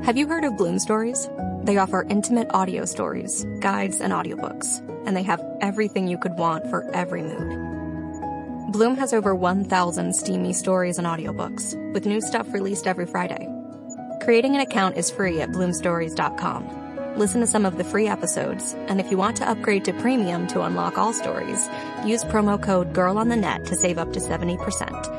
Have you heard of Bloom Stories? They offer intimate audio stories, guides, and audiobooks, and they have everything you could want for every mood. Bloom has over 1,000 steamy stories and audiobooks, with new stuff released every Friday. Creating an account is free at bloomstories.com. Listen to some of the free episodes, and if you want to upgrade to premium to unlock all stories, use promo code GIRLONTHENET to save up to 70%.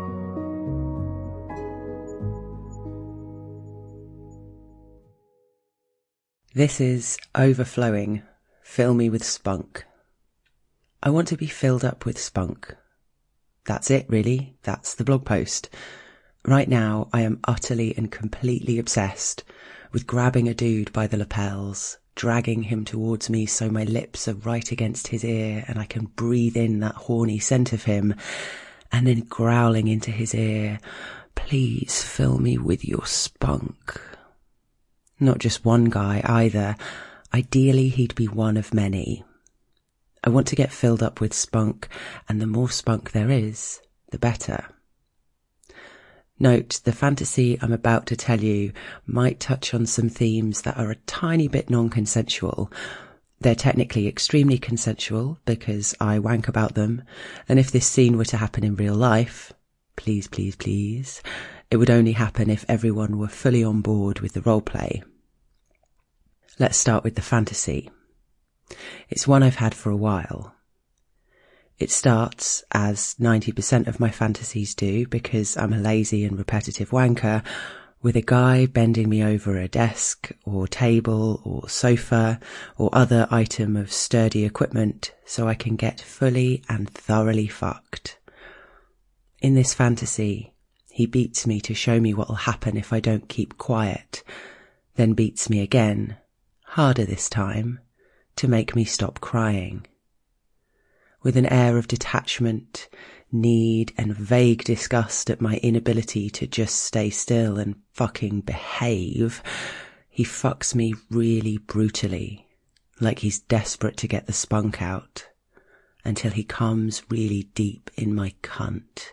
This is Overflowing, Fill Me With Spunk. I want to be filled up with spunk. That's it, really. That's the blog post. Right now, I am utterly and completely obsessed with grabbing a dude by the lapels, dragging him towards me so my lips are right against his ear and I can breathe in that horny scent of him, and then growling into his ear, "Please fill me with your spunk." Not just one guy either. Ideally, he'd be one of many. I want to get filled up with spunk, and the more spunk there is, the better. Note, the fantasy I'm about to tell you might touch on some themes that are a tiny bit non-consensual. They're technically extremely consensual because I wank about them, and if this scene were to happen in real life, please, please, please, it would only happen if everyone were fully on board with the roleplay. Let's start with the fantasy. It's one I've had for a while. It starts, as 90% of my fantasies do, because I'm a lazy and repetitive wanker, with a guy bending me over a desk or table or sofa or other item of sturdy equipment so I can get fully and thoroughly fucked. In this fantasy, he beats me to show me what'll happen if I don't keep quiet, then beats me again, harder this time, to make me stop crying. With an air of detachment, need, and vague disgust at my inability to just stay still and fucking behave, he fucks me really brutally, like he's desperate to get the spunk out, until he comes really deep in my cunt.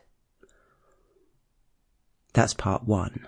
That's part one.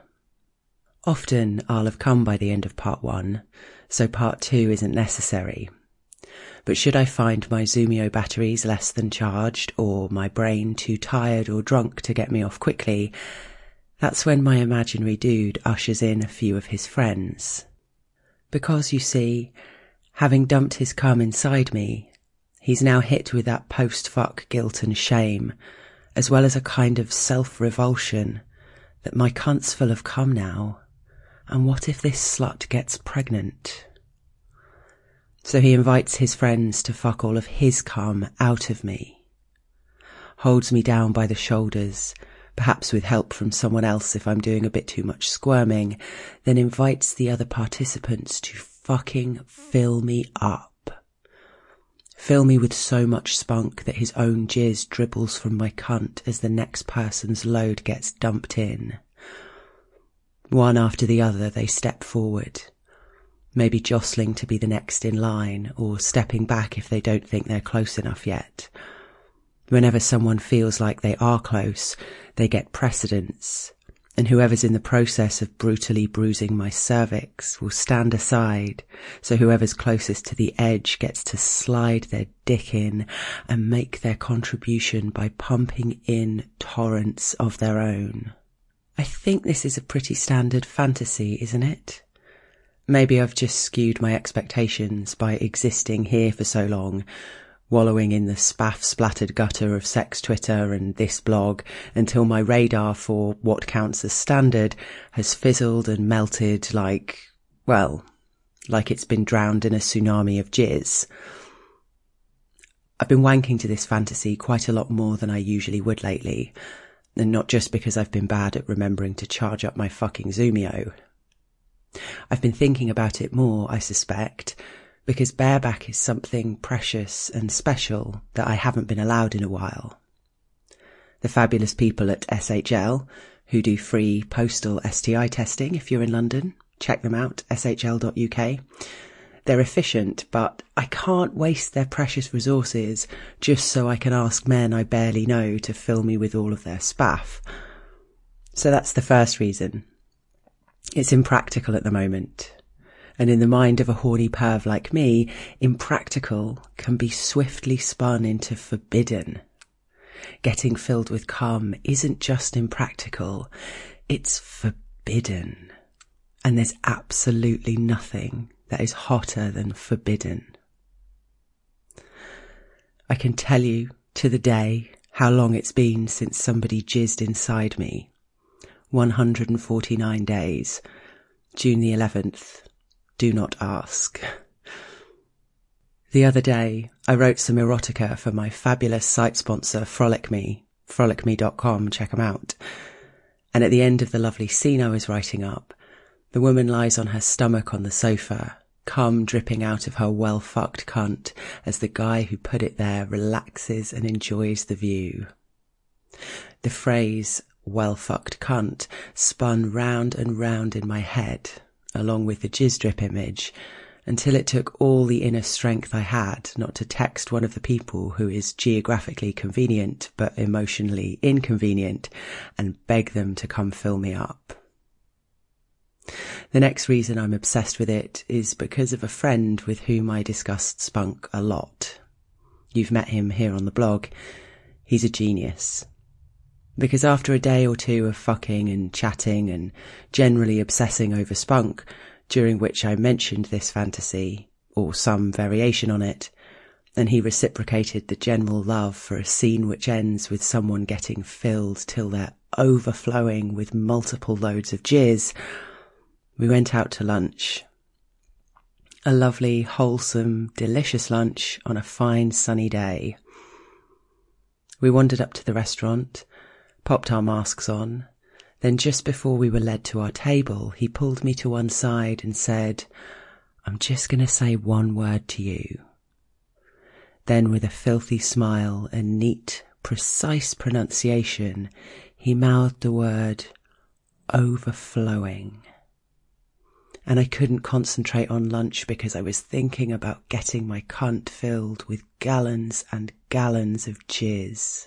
Often I'll have come by the end of part one, so part two isn't necessary. But should I find my Zoomio batteries less than charged, or my brain too tired or drunk to get me off quickly, that's when my imaginary dude ushers in a few of his friends. Because, you see, having dumped his cum inside me, he's now hit with that post-fuck guilt and shame, as well as a kind of self-revulsion that my cunt's full of cum now, and what if this slut gets pregnant? So he invites his friends to fuck all of his cum out of me, holds me down by the shoulders, perhaps with help from someone else if I'm doing a bit too much squirming, then invites the other participants to fucking fill me up. Fill me with so much spunk that his own jizz dribbles from my cunt as the next person's load gets dumped in. One after the other they step forward, maybe jostling to be the next in line, or stepping back if they don't think they're close enough yet. Whenever someone feels like they are close, they get precedence, and whoever's in the process of brutally bruising my cervix will stand aside, so whoever's closest to the edge gets to slide their dick in and make their contribution by pumping in torrents of their own. I think this is a pretty standard fantasy, isn't it? Maybe I've just skewed my expectations by existing here for so long, wallowing in the spaff-splattered gutter of sex Twitter and this blog until my radar for what counts as standard has fizzled and melted like it's been drowned in a tsunami of jizz. I've been wanking to this fantasy quite a lot more than I usually would lately, and not just because I've been bad at remembering to charge up my fucking Zoomio. I've been thinking about it more, I suspect, because bareback is something precious and special that I haven't been allowed in a while. The fabulous people at SHL, who do free postal STI testing if you're in London, check them out, shl.uk. They're efficient, but I can't waste their precious resources just so I can ask men I barely know to fill me with all of their spaff. So that's the first reason. It's impractical at the moment. And in the mind of a horny perv like me, impractical can be swiftly spun into forbidden. Getting filled with cum isn't just impractical, it's forbidden. And there's absolutely nothing that is hotter than forbidden. I can tell you to the day how long it's been since somebody jizzed inside me. 149 days. June the 11th. Do not ask. The other day, I wrote some erotica for my fabulous site sponsor, Frolic Me, frolicme.com, check them out. And at the end of the lovely scene I was writing up, the woman lies on her stomach on the sofa, cum dripping out of her well-fucked cunt as the guy who put it there relaxes and enjoys the view. The phrase, well-fucked cunt, spun round and round in my head, along with the jizz drip image, until it took all the inner strength I had not to text one of the people who is geographically convenient but emotionally inconvenient and beg them to come fill me up. The next reason I'm obsessed with it is because of a friend with whom I discussed spunk a lot. You've met him here on the blog. He's a genius. Because after a day or two of fucking and chatting and generally obsessing over spunk, during which I mentioned this fantasy, or some variation on it, and he reciprocated the general love for a scene which ends with someone getting filled till they're overflowing with multiple loads of jizz, we went out to lunch. A lovely, wholesome, delicious lunch on a fine sunny day. We wandered up to the restaurant, popped our masks on. Then just before we were led to our table, he pulled me to one side and said, "I'm just going to say one word to you." Then with a filthy smile and neat, precise pronunciation, he mouthed the word, overflowing. And I couldn't concentrate on lunch because I was thinking about getting my cunt filled with gallons and gallons of jizz.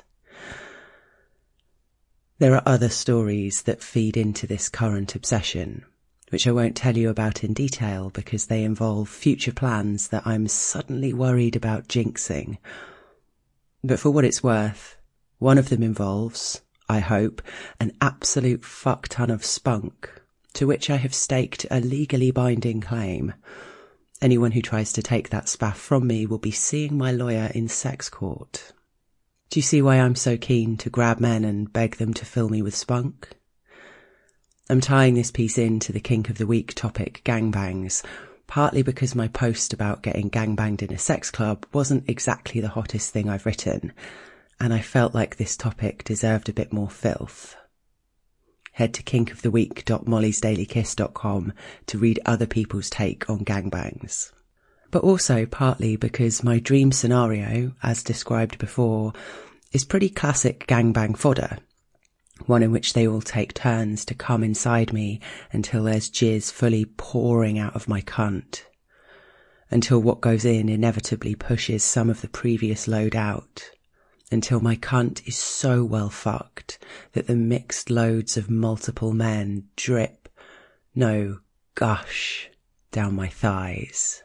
There are other stories that feed into this current obsession, which I won't tell you about in detail because they involve future plans that I'm suddenly worried about jinxing. But for what it's worth, one of them involves, I hope, an absolute fuck ton of spunk, to which I have staked a legally binding claim. Anyone who tries to take that spaff from me will be seeing my lawyer in sex court. Do you see why I'm so keen to grab men and beg them to fill me with spunk? I'm tying this piece into the kink of the week topic, gangbangs, partly because my post about getting gangbanged in a sex club wasn't exactly the hottest thing I've written, and I felt like this topic deserved a bit more filth. Head to kinkoftheweek.mollysdailykiss.com to read other people's take on gangbangs. But also partly because my dream scenario, as described before, is pretty classic gangbang fodder, one in which they all take turns to come inside me until there's jizz fully pouring out of my cunt, until what goes in inevitably pushes some of the previous load out, until my cunt is so well fucked that the mixed loads of multiple men drip, no, gush, down my thighs.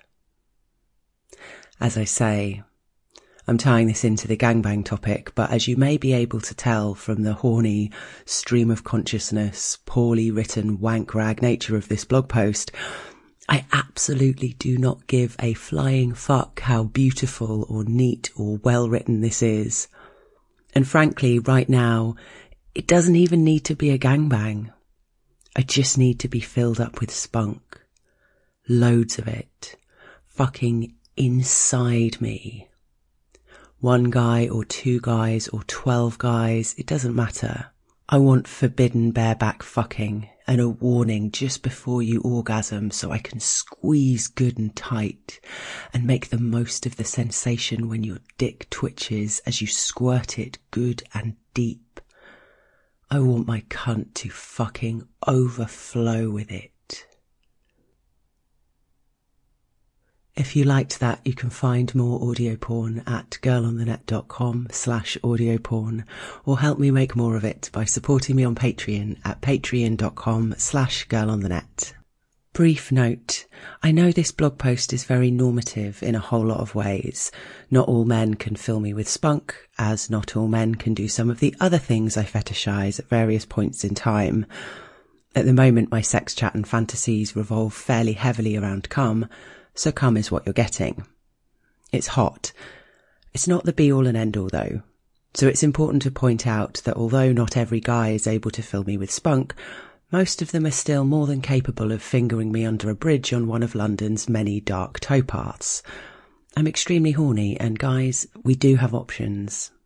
As I say, I'm tying this into the gangbang topic, but as you may be able to tell from the horny, stream of consciousness, poorly written wank rag nature of this blog post, I absolutely do not give a flying fuck how beautiful or neat or well written this is. And frankly, right now, it doesn't even need to be a gangbang. I just need to be filled up with spunk. Loads of it. Fucking inside me. One guy or two guys or 12 guys, it doesn't matter. I want forbidden bareback fucking and a warning just before you orgasm so I can squeeze good and tight and make the most of the sensation when your dick twitches as you squirt it good and deep. I want my cunt to fucking overflow with it. If you liked that, you can find more audio porn at girlonthenet.com/audio porn, or help me make more of it by supporting me on Patreon at patreon.com/girlonthenet. Brief note, I know this blog post is very normative in a whole lot of ways. Not all men can fill me with spunk, as not all men can do some of the other things I fetishize at various points in time. At the moment, my sex chat and fantasies revolve fairly heavily around cum, so cum is what you're getting. It's hot. It's not the be-all and end-all though. So it's important to point out that although not every guy is able to fill me with spunk, most of them are still more than capable of fingering me under a bridge on one of London's many dark towpaths. I'm extremely horny, and guys, we do have options.